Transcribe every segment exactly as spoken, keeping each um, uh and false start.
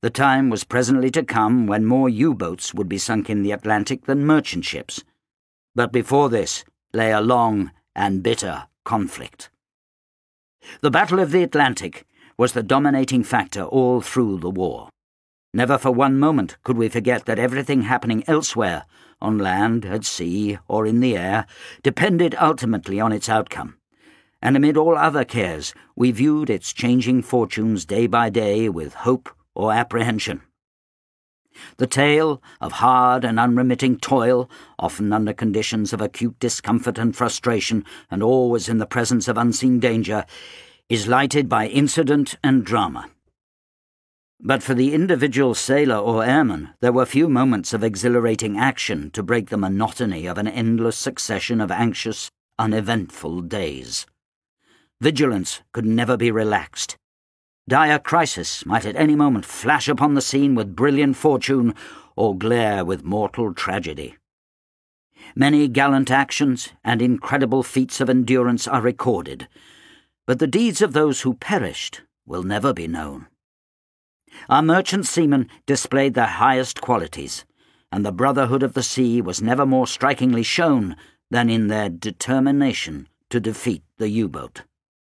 The time was presently to come when more U-boats would be sunk in the Atlantic than merchant ships. But before this lay a long and bitter conflict. The Battle of the Atlantic was the dominating factor all through the war. Never for one moment could we forget that everything happening elsewhere, on land, at sea, or in the air, depended ultimately on its outcome. And amid all other cares, we viewed its changing fortunes day by day with hope or apprehension. The tale of hard and unremitting toil, often under conditions of acute discomfort and frustration, and always in the presence of unseen danger, is lighted by incident and drama. But for the individual sailor or airman, there were few moments of exhilarating action to break the monotony of an endless succession of anxious, uneventful days. Vigilance could never be relaxed. Dire crisis might at any moment flash upon the scene with brilliant fortune or glare with mortal tragedy. Many gallant actions and incredible feats of endurance are recorded, but the deeds of those who perished will never be known. Our merchant seamen displayed their highest qualities, and the brotherhood of the sea was never more strikingly shown than in their determination to defeat the U-boat.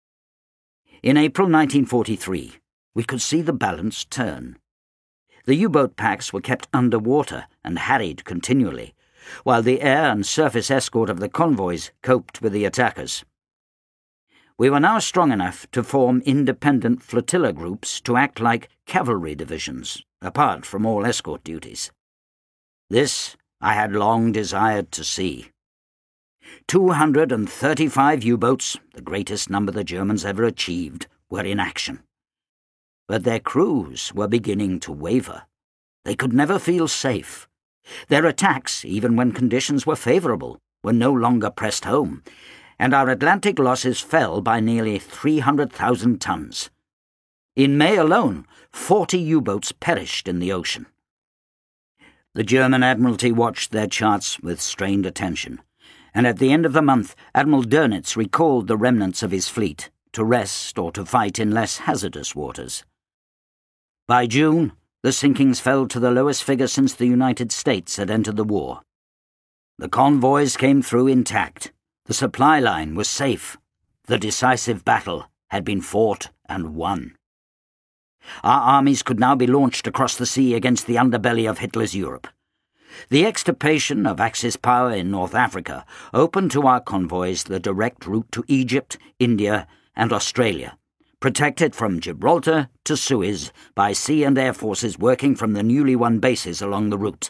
In April nineteen forty-three, we could see the balance turn. The U-boat packs were kept under water and harried continually, while the air and surface escort of the convoys coped with the attackers. We were now strong enough to form independent flotilla groups to act like cavalry divisions, apart from all escort duties. This I had long desired to see. Two hundred and thirty-five U-boats, the greatest number the Germans ever achieved, were in action. But their crews were beginning to waver. They could never feel safe. Their attacks, even when conditions were favourable, were no longer pressed home, and our Atlantic losses fell by nearly three hundred thousand tons. In May alone, forty U-boats perished in the ocean. The German Admiralty watched their charts with strained attention, and at the end of the month Admiral Dönitz recalled the remnants of his fleet to rest or to fight in less hazardous waters. By June, the sinkings fell to the lowest figure since the United States had entered the war. The convoys came through intact. The supply line was safe. The decisive battle had been fought and won. Our armies could now be launched across the sea against the underbelly of Hitler's Europe. The extirpation of Axis power in North Africa opened to our convoys the direct route to Egypt, India, and Australia, protected from Gibraltar to Suez by sea and air forces working from the newly won bases along the route.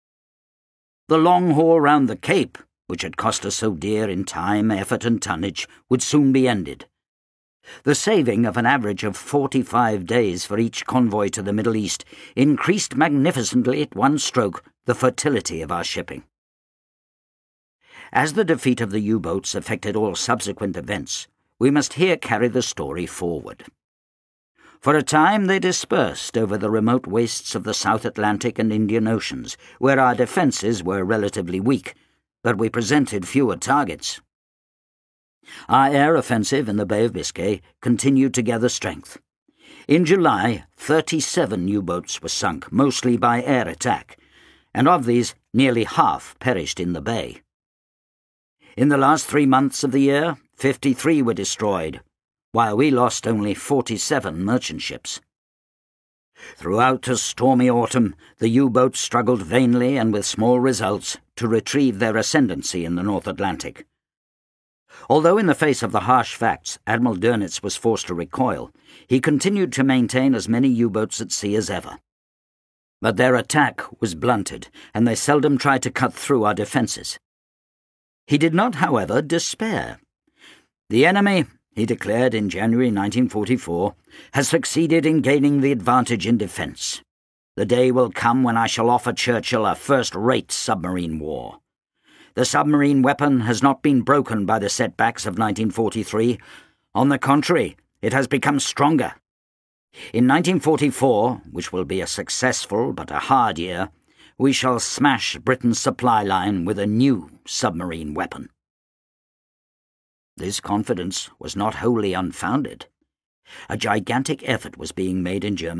The long haul round the Cape, which had cost us so dear in time, effort, and tonnage, would soon be ended. The saving of an average of forty-five days for each convoy to the Middle East increased magnificently at one stroke the fertility of our shipping. As the defeat of the U-boats affected all subsequent events, we must here carry the story forward. For a time they dispersed over the remote wastes of the South Atlantic and Indian Oceans, where our defences were relatively weak, but we presented fewer targets. Our air offensive in the Bay of Biscay continued to gather strength. In July, thirty-seven U-boats were sunk, mostly by air attack, and of these, nearly half perished in the bay. In the last three months of the year, fifty-three were destroyed, while we lost only forty-seven merchant ships. Throughout a stormy autumn, the U-boats struggled vainly and with small results to retrieve their ascendancy in the North Atlantic. Although in the face of the harsh facts Admiral Dönitz was forced to recoil, he continued to maintain as many U-boats at sea as ever. But their attack was blunted, and they seldom tried to cut through our defences. He did not, however, despair. The enemy, he declared in January nineteen forty-four, has succeeded in gaining the advantage in defence. The day will come when I shall offer Churchill a first-rate submarine war. The submarine weapon has not been broken by the setbacks of nineteen forty-three. On the contrary, it has become stronger. In nineteen forty-four, which will be a successful but a hard year, we shall smash Britain's supply line with a new submarine weapon. This confidence was not wholly unfounded. A gigantic effort was being made in Germany